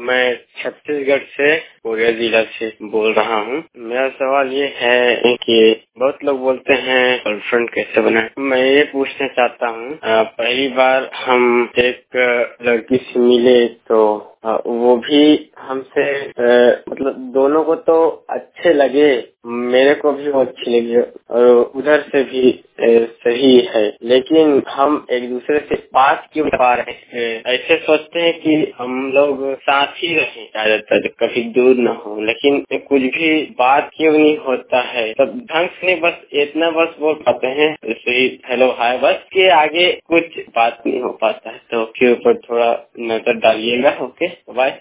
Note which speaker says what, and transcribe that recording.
Speaker 1: मैं छत्तीसगढ़ से कोरिया जिला से बोल रहा हूँ। मेरा सवाल ये है कि बहुत लोग बोलते हैं गर्लफ्रेंड कैसे बनाए। मैं ये पूछना चाहता हूँ, पहली बार हम एक लड़की से मिले तो वो भी हमसे मतलब दोनों को तो अच्छे लगे, मेरे को भी वो अच्छी लगी और उधर से भी सही है, लेकिन हम एक दूसरे से बात क्यों कर पा रहे हैं। ऐसे सोचते हैं कि हम लोग साथ ही रहें, ज्यादातर कभी दूर न हो, लेकिन कुछ भी बात क्यों नहीं होता है। तब ढंग से बस इतना बस बोल पाते हैं जैसे हेलो हाय, बस के आगे कुछ बात नहीं हो पाता है। तो उसके ऊपर थोड़ा नजर डालिएगा। Okay, bye.